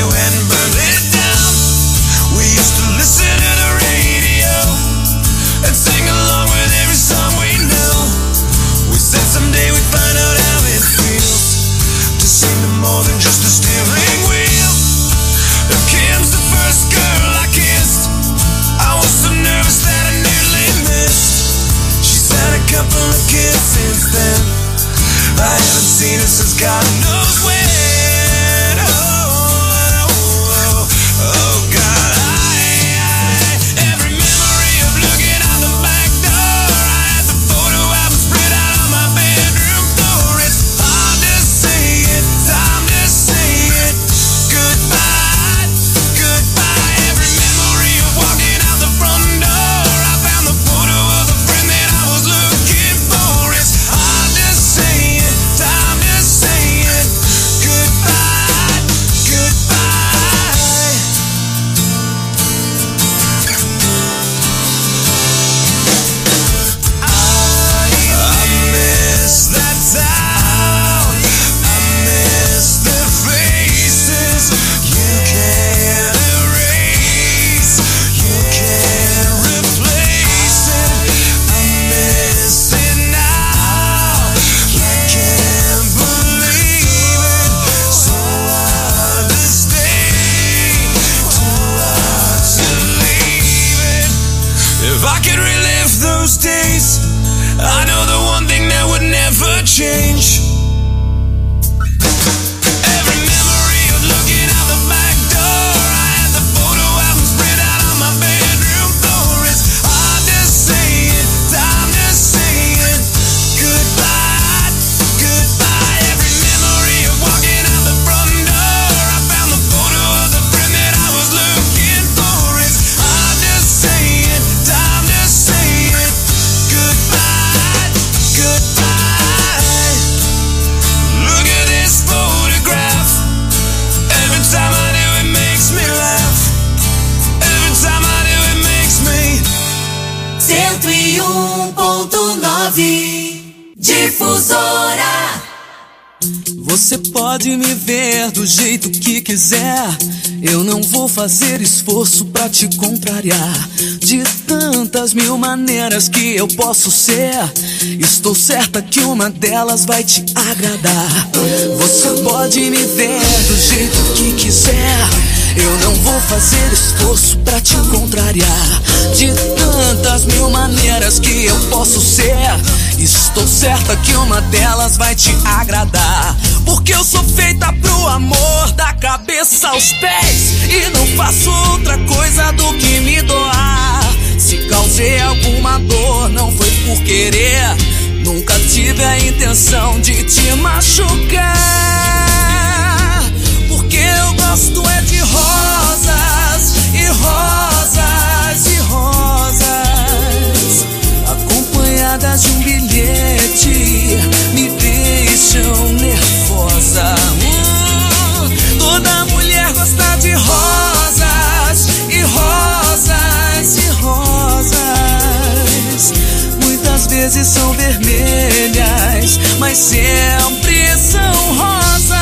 they went and burned it down. We used to listen to the radio and sing along with every song we knew. We said someday we'd find out how it feels to sing to more than just a steering wheel. And Kim's the first girl I kissed. I was so nervous that I nearly missed. She's had a couple of kids since then. I haven't seen her since God knows when. Oh God, every memory of looking out the back door. I had the photo album spread out on my bedroom floor. It's hard to say it, time to say it. Goodbye, goodbye. Every memory of walking out the front door. I found the photo of the friend that I was looking for. It's hard to say it, time to say it. Goodbye, goodbye. I miss that town. I miss the faces you can't erase, you can't replace it. I miss it now. I can't believe it. So hard to stay, too hard to leave it. If I could relive those days, I know the one thing that would never change. Every memory of looking out the back door. I had the photo album spread out on my bedroom floor. It's hard to say it, time to say it. Goodbye, goodbye. Every memory of walking out the front door. I found the photo of the friend that I was looking for. It's hard to say it, time to say it. Goodbye, goodbye. Look at this photograph. Every time I do it makes me laugh. Every time I do it makes me. 101.9 Difusora. Você pode me ver do jeito que quiser. Eu não vou fazer esforço pra te contrariar. De tantas mil maneiras que eu posso ser, estou certa que uma delas vai te agradar. Você pode me ver do jeito que quiser. Eu não vou fazer esforço pra te contrariar. De tantas mil maneiras que eu posso ser, estou certa que uma delas vai te agradar. Porque eu sou feita pro amor, da cabeça aos pés, e não faço outra coisa do que me doar. Se causei alguma dor, não foi por querer. Nunca tive a intenção de te machucar. Porque eu gosto é de rosas, e rosas, e rosas, acompanhadas de um bilhete, me deixam nervosa. Toda mulher gosta de rosas, e rosas, e rosas. Muitas vezes são vermelhas, mas sempre são rosas.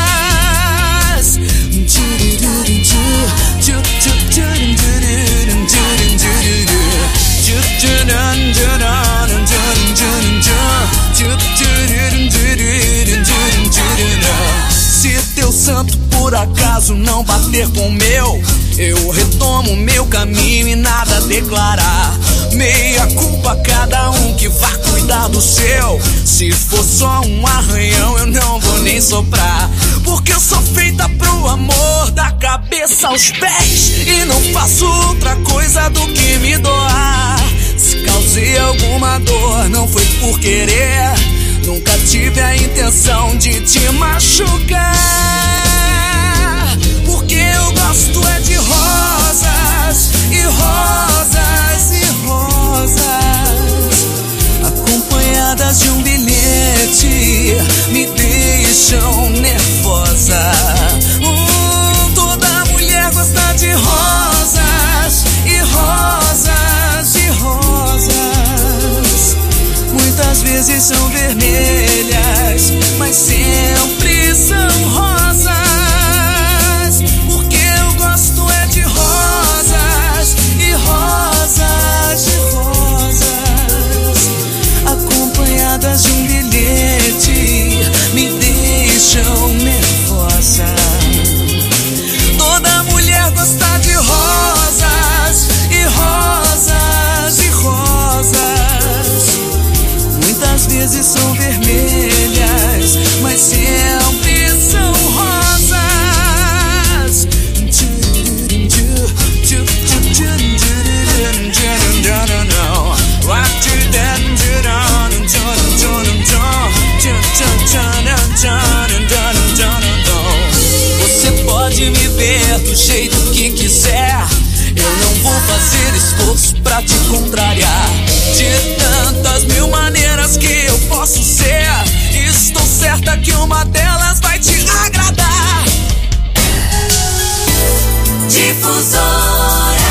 Se teu santo por acaso não bater com o meu, eu retomo meu caminho e nada a declarar. Meia culpa cada um que vá cuidar do seu. Se for só um arranhão eu não vou nem soprar. Porque eu sou feita pro amor, da cabeça aos pés, e não faço outra coisa do que me doar. Se causei alguma dor, não foi por querer. Nunca tive a intenção de te machucar. Porque eu gosto é de rosas, e rosas, e rosas, acompanhadas de um bilhete, me deixam nervosa. Toda mulher gosta de rosas, e rosas, e rosas. Muitas vezes são vermelhas, mas sempre são rosas. Porque ver do jeito que quiser. Eu não vou fazer esforço pra te contrariar. De tantas mil maneiras que eu posso ser, estou certa que uma delas vai te agradar. Difusora.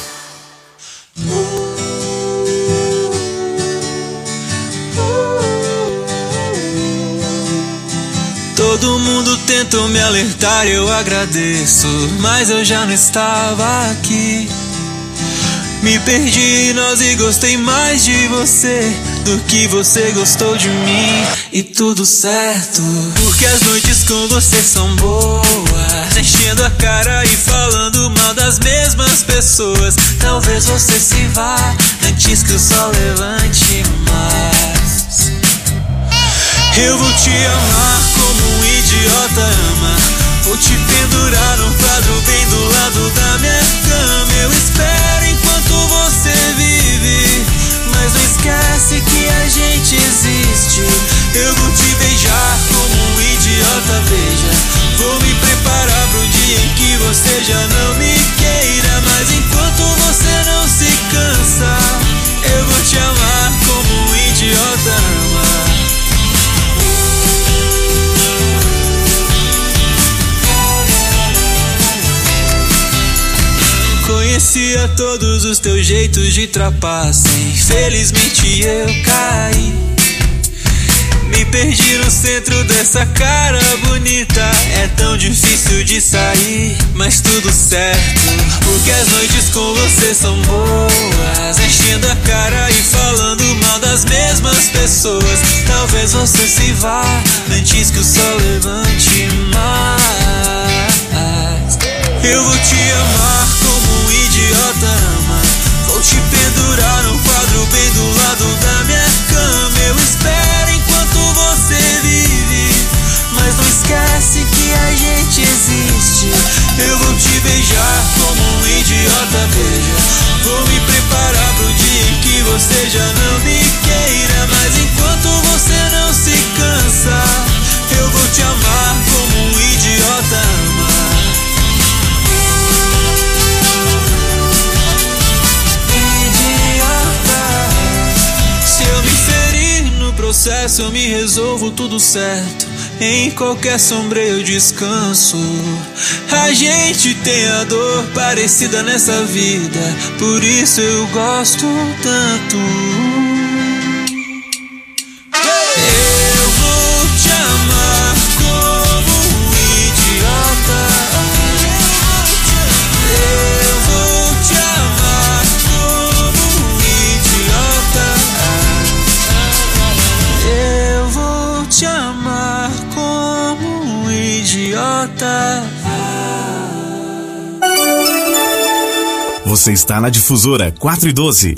Todo mundo tentou me alertar, eu agradeço, mas eu já não estava aqui. Me perdi em nós e gostei mais de você do que você gostou de mim. E tudo certo, porque as noites com você são boas, enchendo a cara e falando mal das mesmas pessoas. Talvez você se vá antes que o sol levante mais. Eu vou te amar como um idiota ama. Vou te pendurar num quadro bem do lado da minha cama. Eu espero enquanto você vive, mas não esquece que a gente existe. Eu vou te beijar como um idiota, beija. Vou me preparar pro dia em que você já não me queira. Mas enquanto você não se cansa, eu vou te amar como um idiota ama. Conhecia todos os teus jeitos de trapaça, infelizmente eu caí. Me perdi no centro dessa cara bonita. É tão difícil de sair, mas tudo certo, porque as noites com você são boas, enchendo a cara e falando mal das mesmas pessoas. Talvez você se vá antes que o sol levante mais. Eu vou te amar como um idiota ama. Vou te pendurar num quadro bem do lado da minha cama. Eu espero enquanto você vive, mas não esquece que a gente existe. Eu vou te beijar como um idiota, beija. Vou me preparar pro dia em que você já não me queira. Mas enquanto você não se cansa, eu vou te amar como um idiota ama. Se eu me ferir no processo, eu me resolvo tudo certo. Em qualquer sombra eu descanso. A gente tem a dor parecida nessa vida, por isso eu gosto tanto. Eu vou te amar como um idiota. Eu vou te amar como um idiota. Eu vou te amar como um idiota. Você está na Difusora 4 e 12.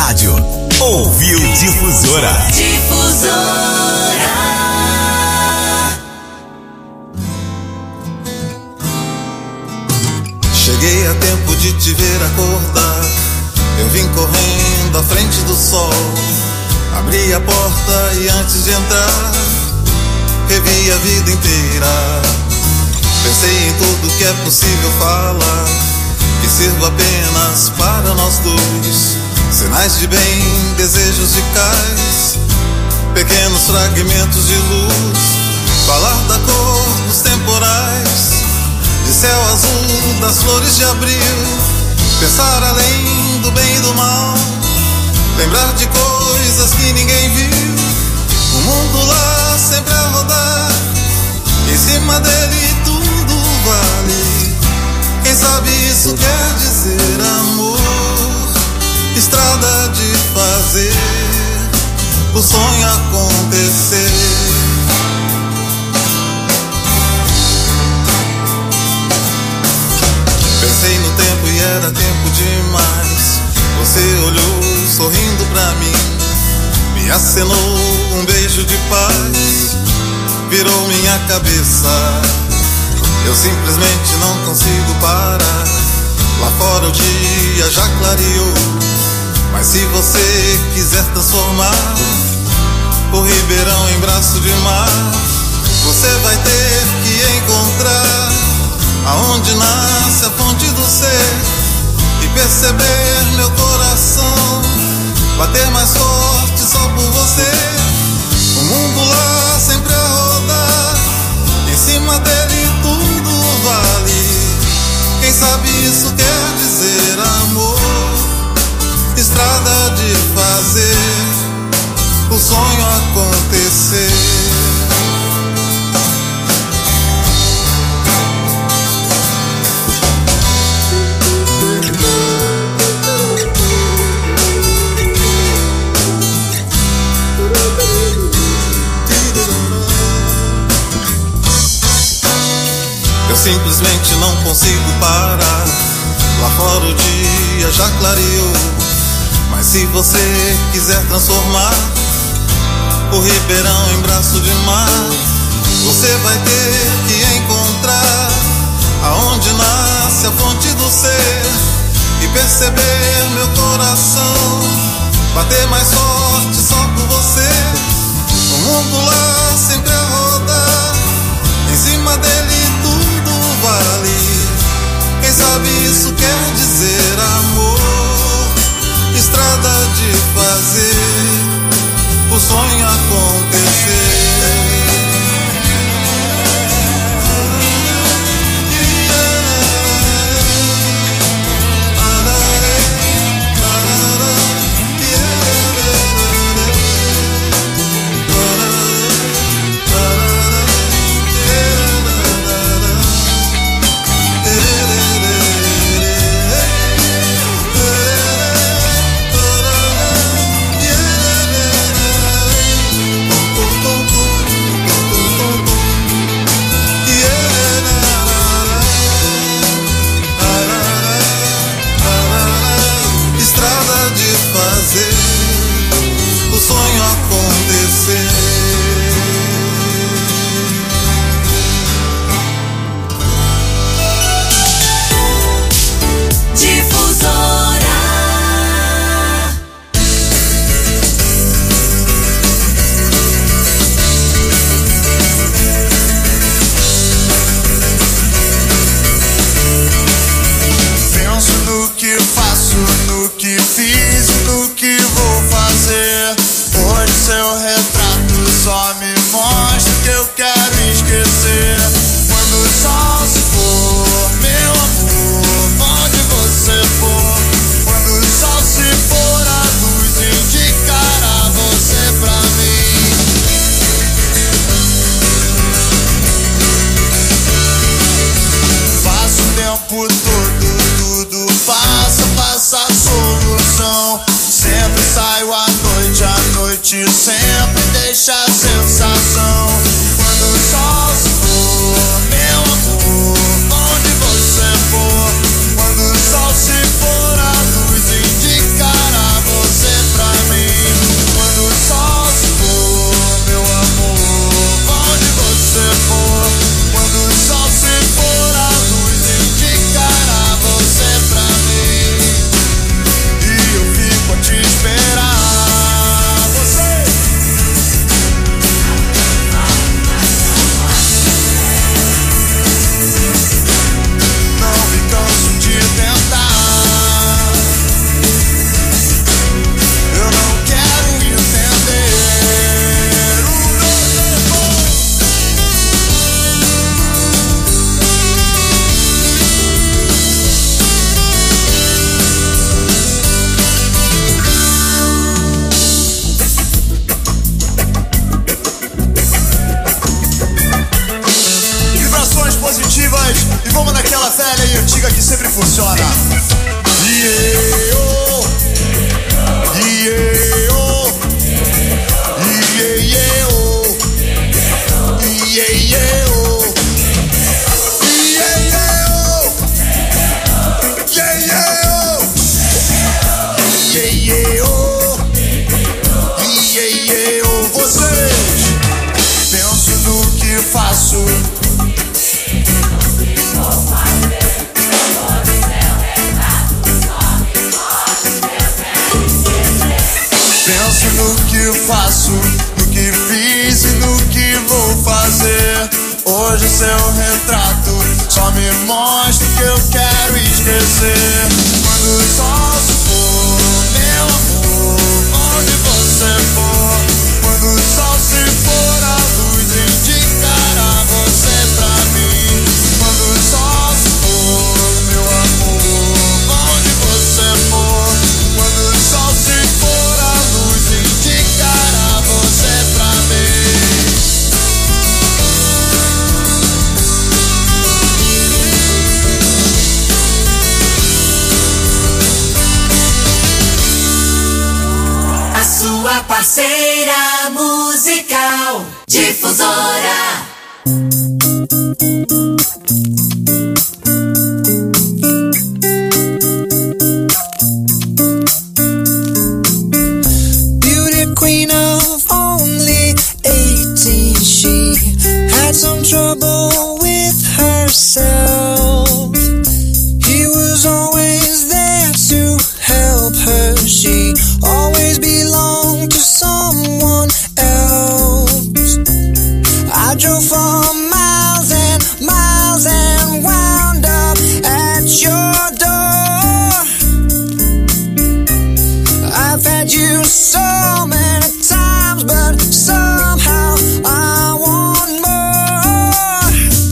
rádio. Ouviu Difusora. Difusora. Cheguei a tempo de te ver acordar. Eu vim correndo à frente do sol. Abri a porta e antes de entrar, revi a vida inteira. Pensei em tudo que é possível falar, que sirva apenas para nós dois. Sinais de bem, desejos de cais, pequenos fragmentos de luz. Falar da cor dos temporais, de céu azul, das flores de abril. Pensar além do bem e do mal, lembrar de coisas que ninguém viu. O mundo lá sempre a rodar, em cima dele tudo vale. Quem sabe isso quer dizer amor, estrada de fazer o sonho acontecer. Pensei no tempo e era tempo demais. Você olhou sorrindo pra mim, me acenou um beijo de paz, virou minha cabeça. Eu simplesmente não consigo parar. Lá fora o dia já clareou, mas se você quiser transformar o Ribeirão em braço de mar, você vai ter que encontrar aonde nasce a fonte do ser e perceber meu coração bater mais forte só por você. O mundo lá sempre a rodar, em cima dele tudo vale. Quem sabe isso quer dizer amor, estrada de fazer o sonho acontecer. Eu simplesmente não consigo parar. Lá fora o dia já clareou, mas se você quiser transformar o Ribeirão em braço de mar, você vai ter que encontrar aonde nasce a fonte do ser e perceber meu coração bater mais forte só por você. O mundo lá sempre a rodar, em cima dele tudo vale. Quem sabe isso quer dizer amor, estrada de fazer o sonho acontecer. O sonho acontecer. Difusora. Penso no que faço, no que fiz e no que vou fazer. Hoje seu retrato só me mostra que eu quero esquecer. Quando o sol se for, meu amor, onde você for. Quando o sol se for, a luz indicará você pra mim. Passa o tempo todo, tudo passa a solução. Sempre saio à noite sempre deixa a sensação. Quando o sol se for, meu amor, onde você for. Quando o sol se for, a luz indicará você faço. Penso no que faço, no que fiz e no que vou fazer. Hoje seu retrato só me mostra o que eu quero esquecer. Quando o sol se for, meu amor, onde você for. Quando o sol se for, a luz indicará você pra mim. Quando o sol se for, meu amor, onde você for. Quando o sol se for, a luz indicará você pra mim. A sua parceira musical, Difusora. Beauty queen of only 18, she had some trouble with herself. He was always there to help her. She always belonged to someone else. I drove for miles and miles and wound up at your door. I've had you so many times, but somehow I want more.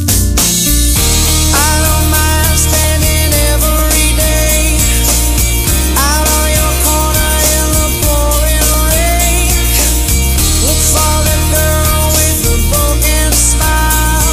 I don't mind standing every day out on your corner in the pouring rain. Look for that girl with the broken smile.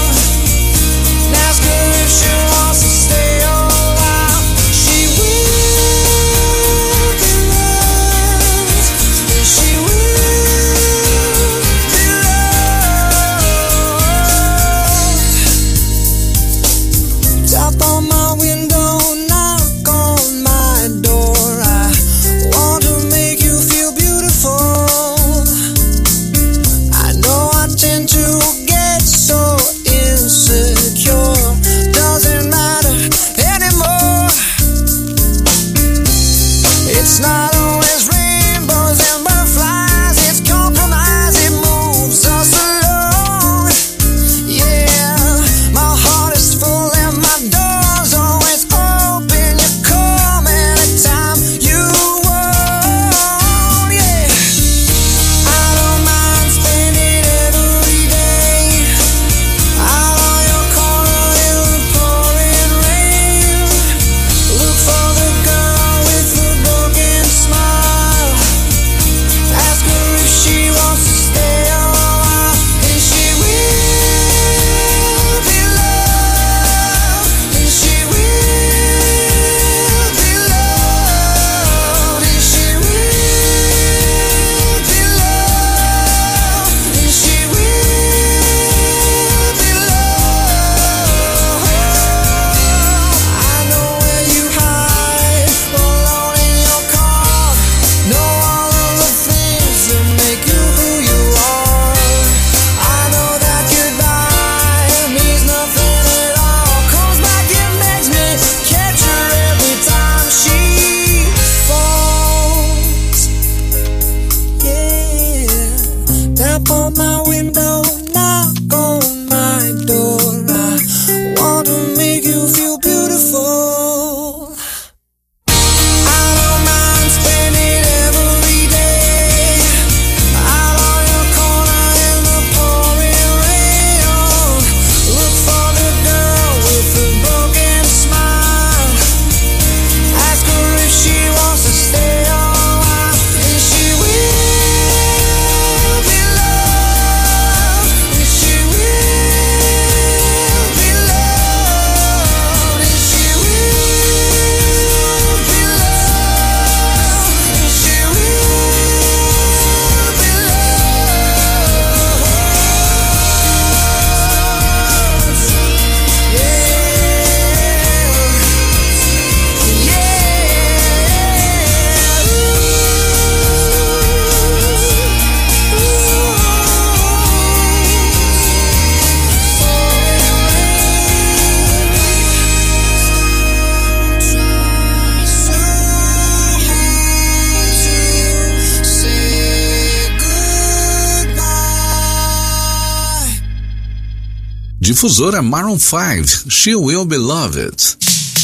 Difusora Maroon 5, She Will Be Loved.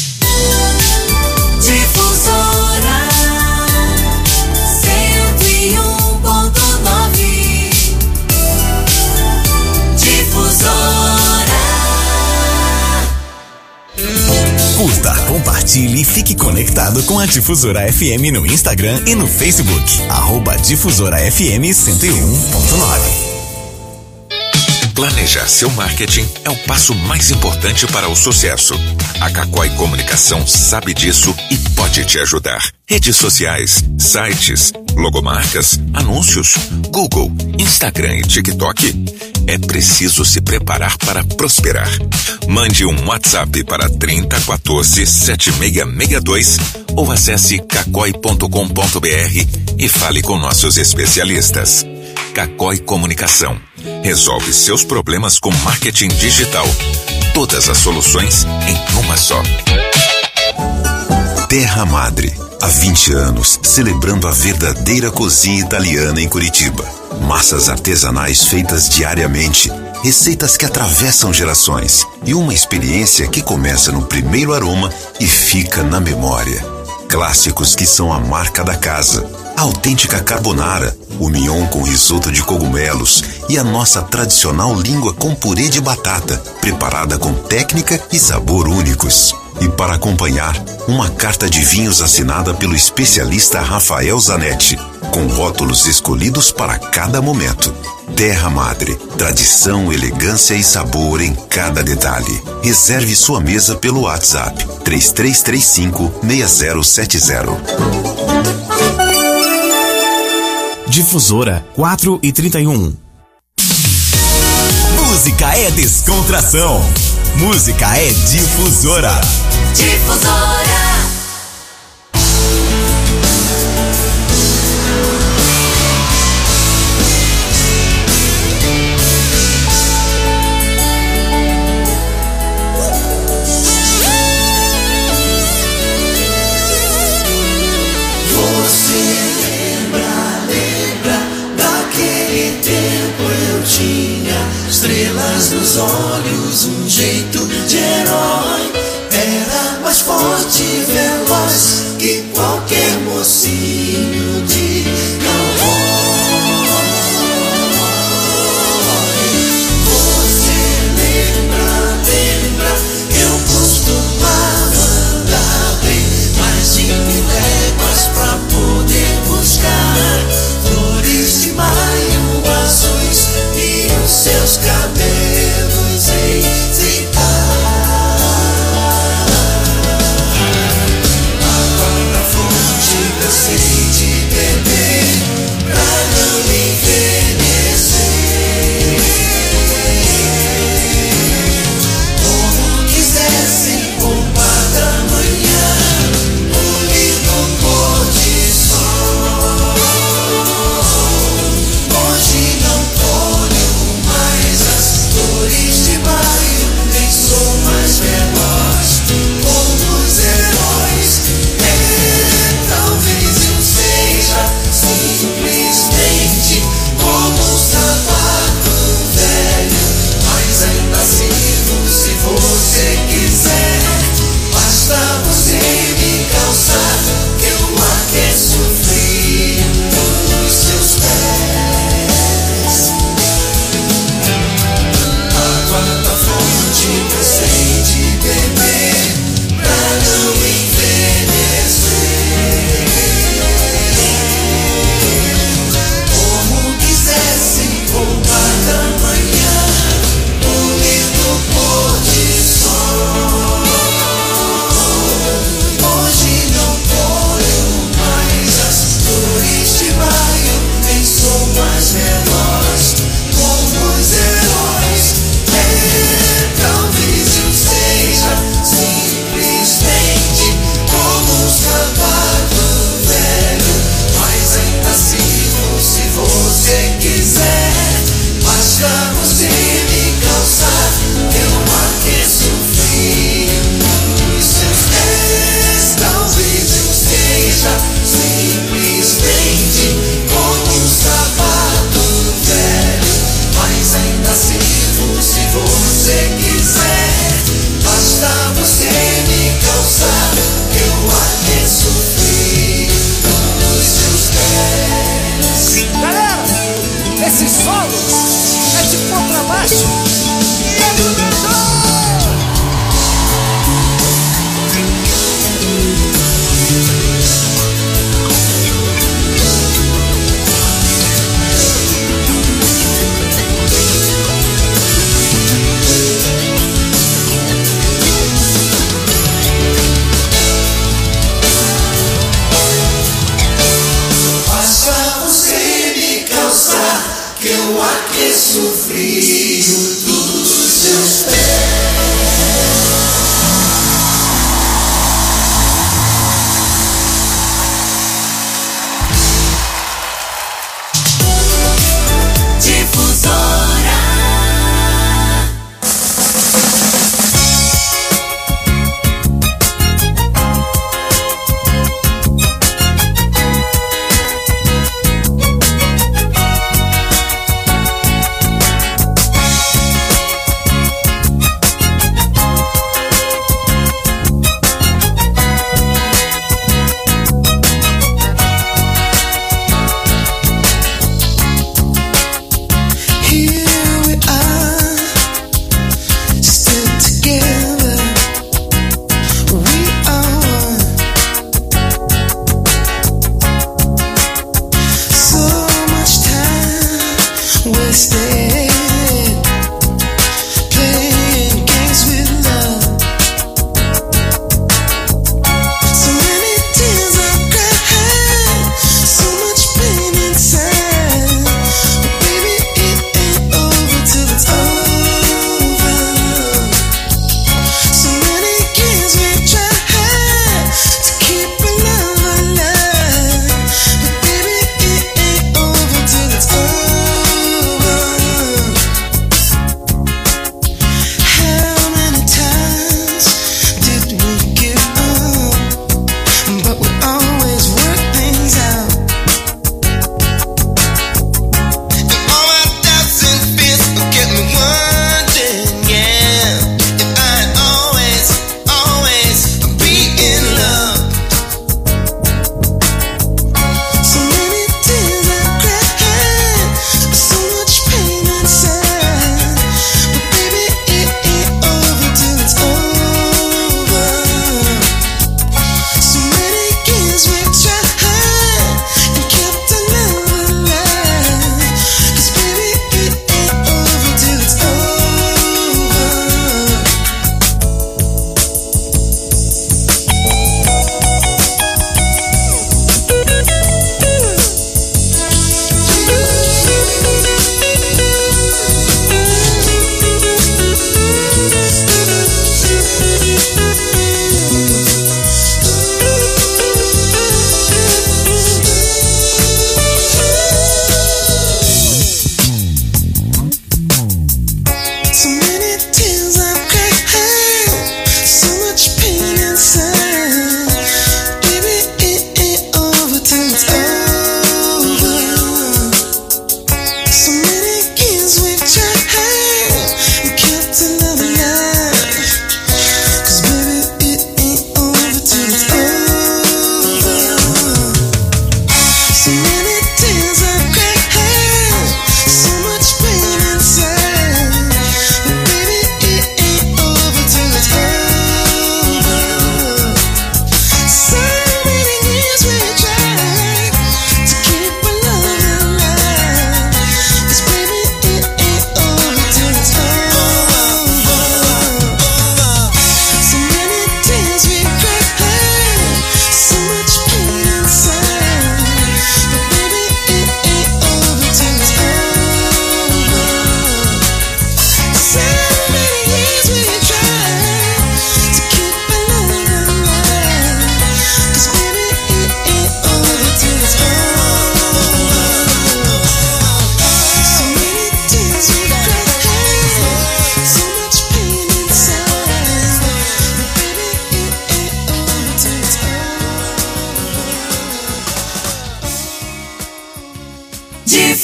Difusora 101.9. Difusora. Curta, compartilhe e fique conectado com a Difusora FM no Instagram e no Facebook. @Difusora FM 101.9. Planejar seu marketing é o passo mais importante para o sucesso. A Cacói Comunicação sabe disso e pode te ajudar. Redes sociais, sites, logomarcas, anúncios, Google, Instagram e TikTok. É preciso se preparar para prosperar. Mande um WhatsApp para 3014 7662 ou acesse cacoi.com.br e fale com nossos especialistas. Cacói Comunicação. Resolve seus problemas com marketing digital. Todas as soluções em uma só. Terra Madre. Há 20 anos, celebrando a verdadeira cozinha italiana em Curitiba. Massas artesanais feitas diariamente, receitas que atravessam gerações e uma experiência que começa no primeiro aroma e fica na memória. Clássicos que são a marca da casa. A autêntica carbonara, o mignon com risoto de cogumelos e a nossa tradicional língua com purê de batata, preparada com técnica e sabor únicos. E para acompanhar, uma carta de vinhos assinada pelo especialista Rafael Zanetti, com rótulos escolhidos para cada momento. Terra Madre, tradição, elegância e sabor em cada detalhe. Reserve sua mesa pelo WhatsApp 3335-6070. Difusora 4:31. Música é descontração. Música é Difusora. Difusora. Você lembra daquele tempo eu tinha estrelas nos olhos, um jeito de herói. Era mais forte e veloz que qualquer mocinho de cowboy. Você lembra, eu costumava andar bem mais de 1000 léguas pra poder buscar flores de maio azuis e os seus cabelos enfeitar. Agora fonte cansei de beber.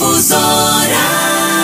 Difusora.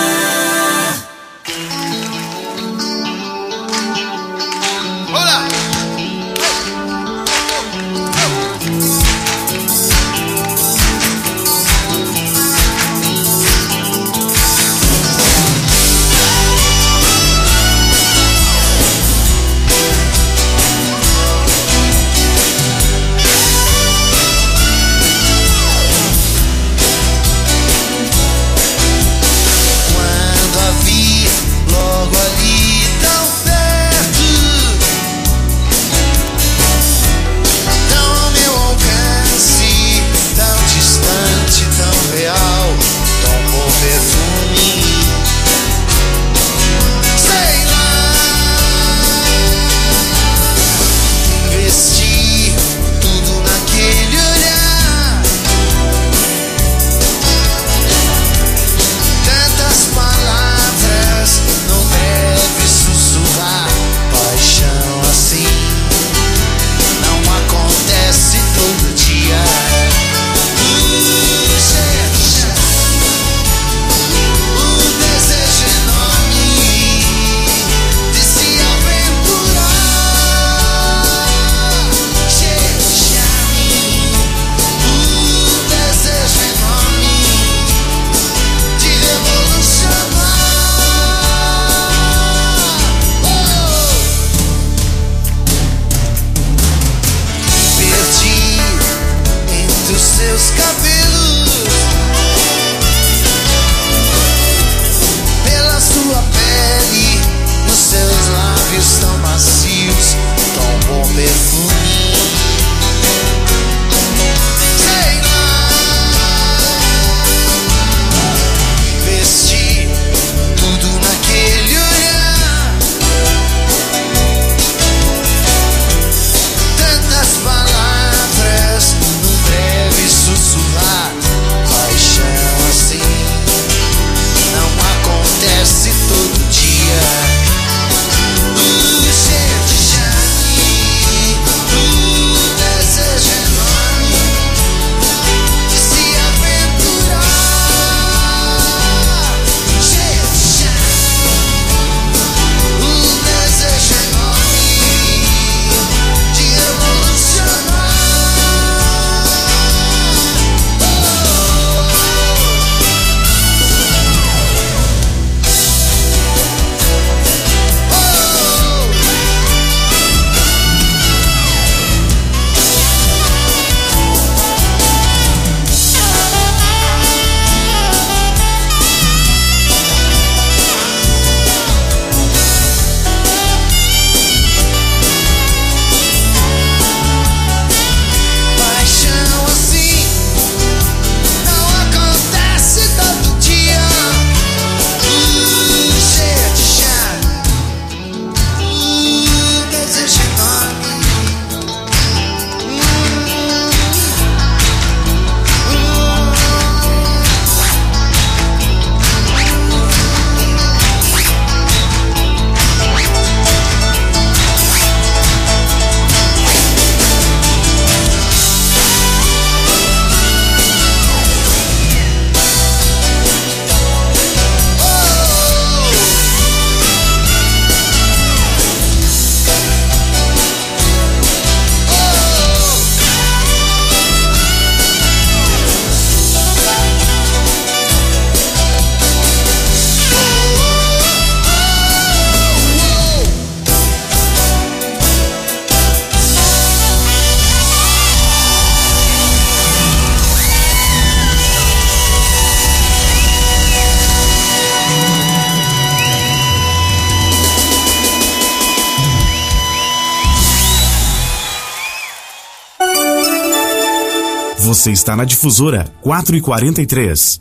Você está na Difusora 4h43.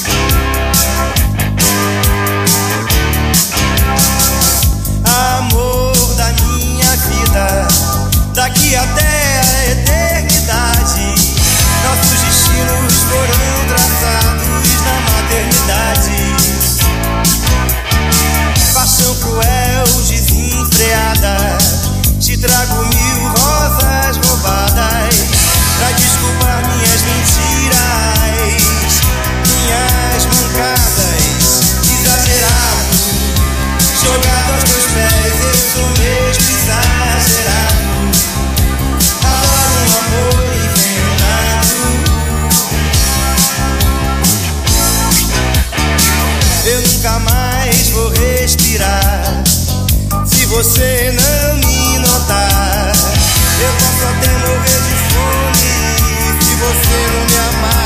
Amor você não me notar, eu posso até morrer de fome se você não me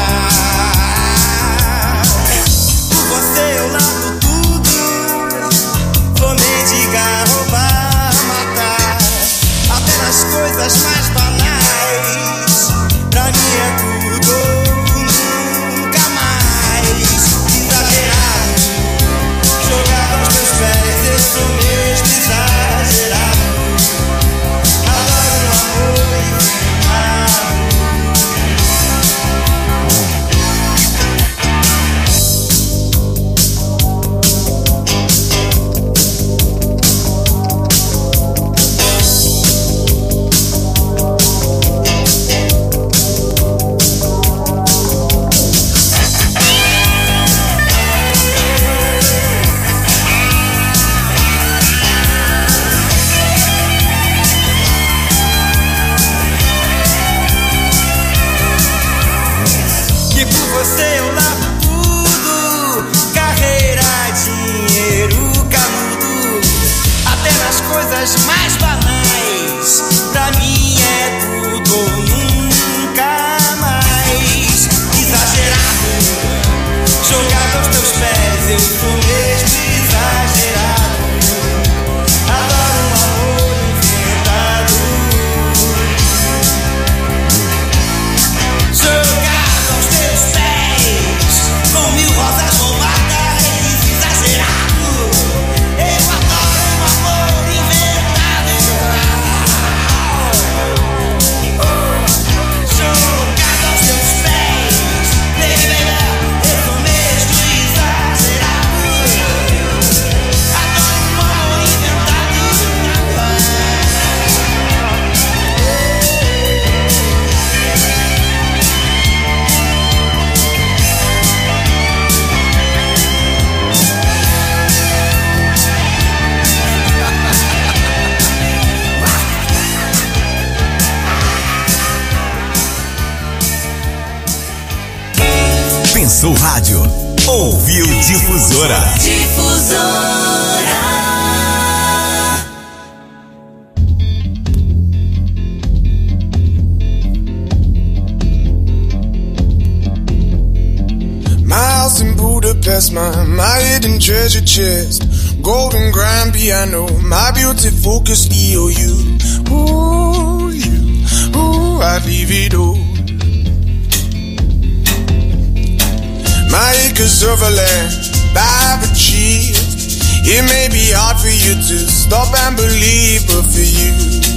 amar. Por você eu largo tudo, vou mendigar, roubar, matar, até nas coisas mais banais. Pra mim é tudo ou nunca mais. Exagerado, jogado aos teus pés, eu sou mesmo exagerado. Adoro um amor inventado. Que por você eu largo tudo, carreira, dinheiro, canudo, até nas coisas mais banais. Pra mim é tudo ou nunca mais. Exagerado, jogado aos teus pés, eu sou mesmo exagerado. Adoro um amor inventado. Jogado aos teus pés, com 1000 rosas roubadas, exagerado. Eu adoro um amor inventado. Jogado aos teus pés, baby, eu sou mesmo exagerado. Adoro um amor inventado. Pensou rádio, ouviu Difusora. Difusora. My house in Budapest, my hidden treasure chest, golden grand piano, my beauty focus EOU. Ooh, you, ooh, I'd leave it all. My acres of land I've achieved. It may be hard for you to stop and believe, but for you,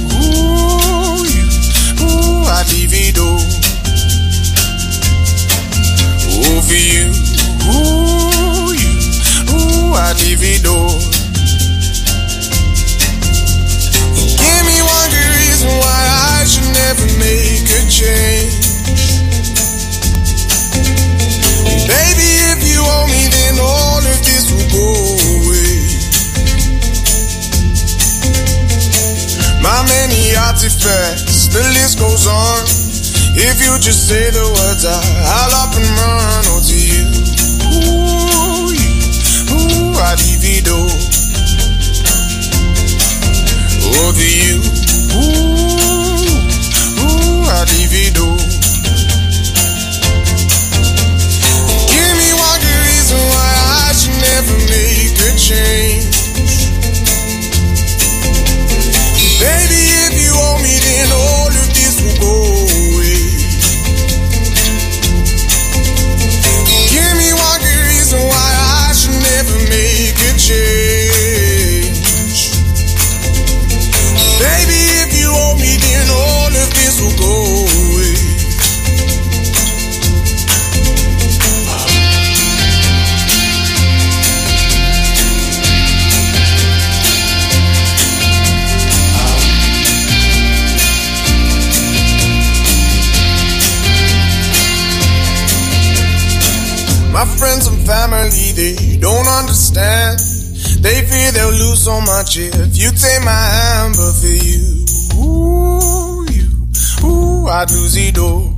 ooh, I'd leave it all. Oh, for you, ooh, I'd leave it all. Give me one good reason why I should never make a change. Baby, if you owe me, then all of this will go away. My many artifacts, the list goes on. If you just say the words, I'll up and run. Oh, to you, ooh, I'd leave it all. Oh, to you, ooh, I'd leave it all. Why I should never make a change. Baby, if you owe me, then all of this will go away. Give me one good reason why I should never make a change. Baby, if you owe me, then all of this will go away. My friends and family, they don't understand. They fear they'll lose so much if you take my hand. But for you, ooh, I'd lose it all.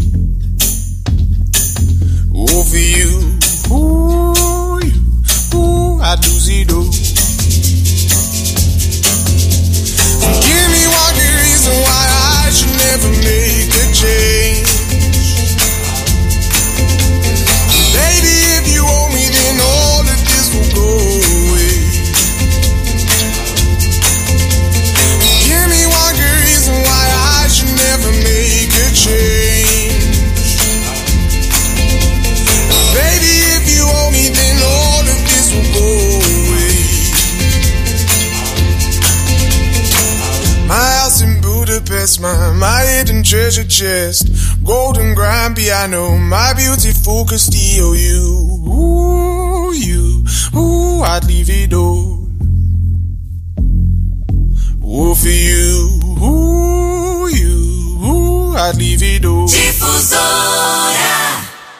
Oh, for you, ooh, I'd lose it all. treasure chest, golden grand piano, my beauty focus steal you. Ooh, you, ooh, I'd leave it all. Ooh, for you, ooh, you, ooh, I'd leave it all. Difusora.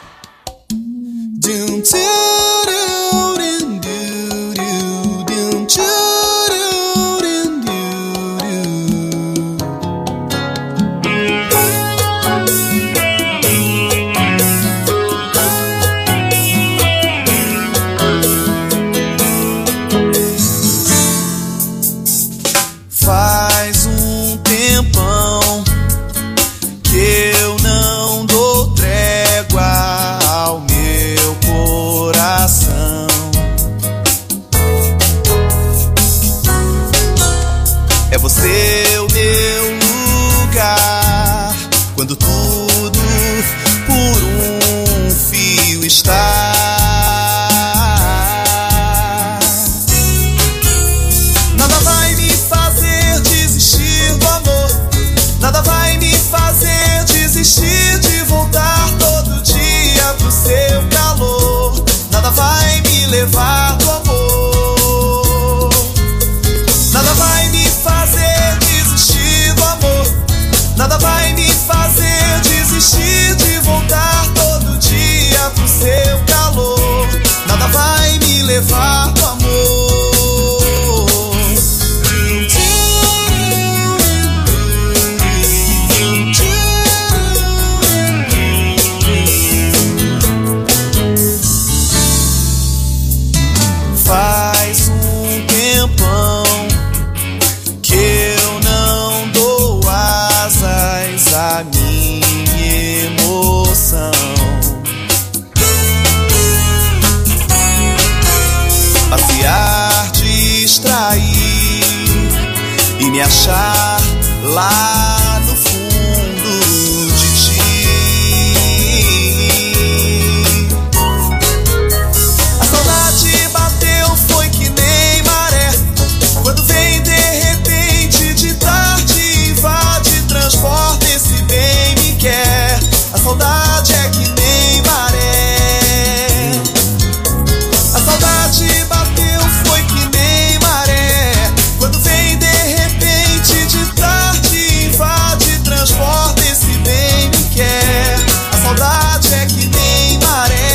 Doom, doom, doom, doom, doom, doom. Faz tempão que eu não dou trégua ao meu coração. É você o meu lugar, quando tudo por fio está. Nada vai me fazer desistir do amor, nada vai me fazer desistir de voltar todo dia pro seu calor. Nada vai me levar do amor, nada vai me fazer desistir do amor, nada vai me fazer desistir de voltar todo dia pro seu calor. Nada vai me levar do amor. Faz tempão que eu não dou asas à minha emoção. Passear, distrair e me achar lá no fundo de ti. A saudade bateu, foi que nem maré, quando vem de repente, de tarde invade, transporta, esse bem me quer. A saudade é que nem maré, a saudade bateu, foi que nem maré, quando vem de repente, de tarde invade, transporta, esse bem me quer. A saudade é que nem maré.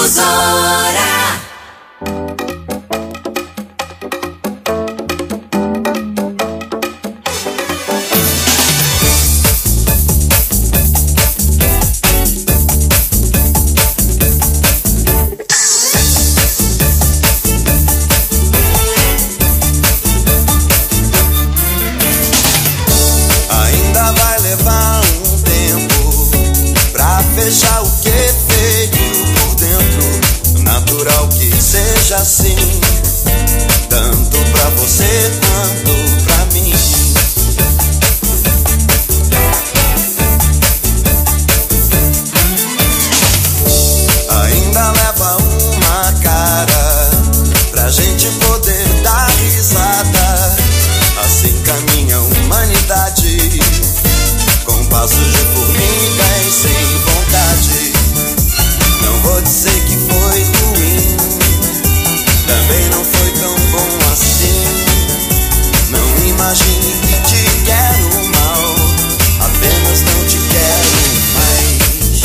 Difusora. Ainda vai levar um tempo pra fechar o que veio por dentro. Natural que seja assim, tanto pra você quanto pra mim. Ainda leva uma cara pra gente poder dar risada. Assim caminha a humanidade, com passos de formiga e sem vontade. Não vou dizer que foi ruim, também não foi tão bom assim. Não imagine que te quero mal, apenas não te quero mais.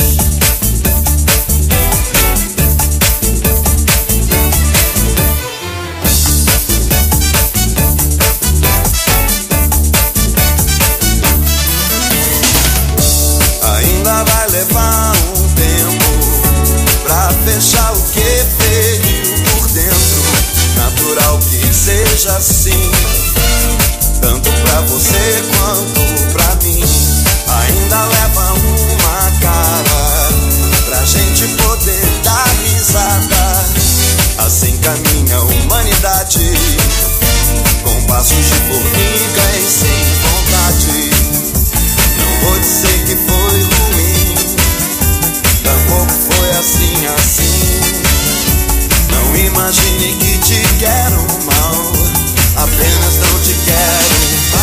Ainda vai levar um tempo pra fechar o que veio por dentro. Natural que seja assim, tanto pra você quanto pra mim. Ainda leva uma cara pra gente poder dar risada. Assim caminha a humanidade, com passos de formiga e sem vontade. Não vou dizer que foi ruim, tampouco foi assim, assim. Não imagine que te quero mal, apenas não te quero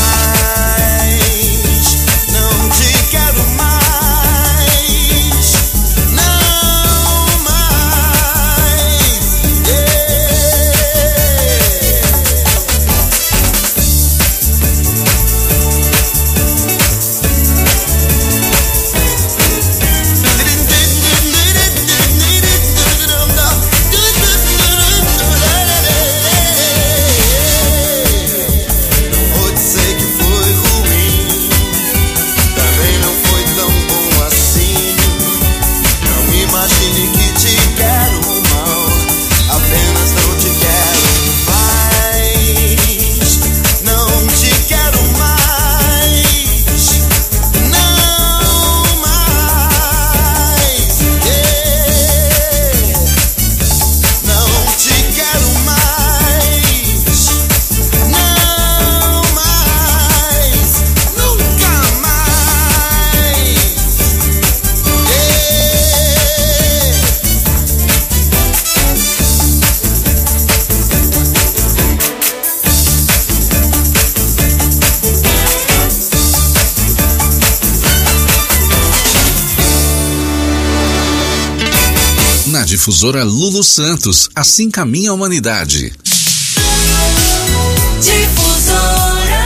mais. Não te quero mais, não mais. Não vou dizer que foi ruim, também não foi tão bom assim. Não imagine que te quero mal, apenas não te quero mais. Não te quero mais, não mais. Não te quero mais, não mais, nunca mais. Na Difusora Lulu Santos, assim caminha a humanidade. Difusora,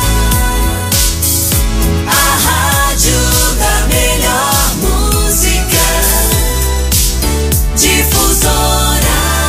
a rádio da melhor música. Difusora.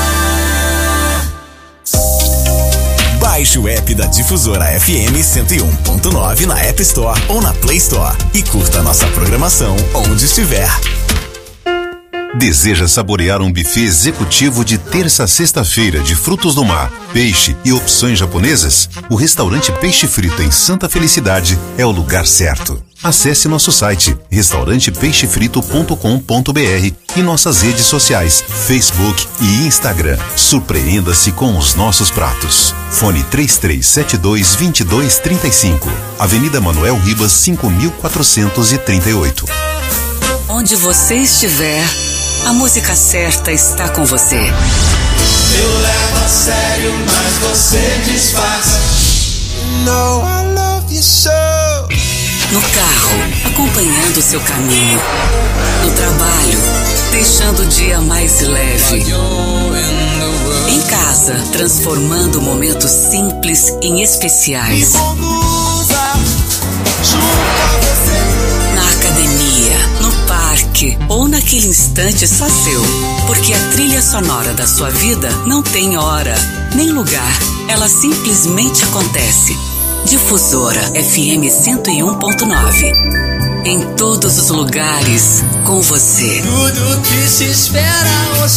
Baixe o app da Difusora FM 101.9 na App Store ou na Play Store e curta nossa programação onde estiver. Deseja saborear um buffet executivo de terça a sexta-feira de frutos do mar, peixe e opções japonesas? O restaurante Peixe Frito em Santa Felicidade é o lugar certo. Acesse nosso site restaurantepeixefrito.com.br e nossas redes sociais, Facebook e Instagram. Surpreenda-se com os nossos pratos. Fone 3372-2235. Avenida Manuel Ribas, 5438. Onde você estiver, a música certa está com você. Eu levo a sério, mas você disfarça. No, I love you so. No carro, acompanhando o seu caminho. No trabalho, deixando o dia mais leve. Em casa, transformando momentos simples em especiais. Na academia, no parque, toque ou naquele instante só seu. Porque a trilha sonora da sua vida não tem hora, nem lugar. Ela simplesmente acontece. Difusora FM 101.9. Em todos os lugares, com você. Tudo que se espera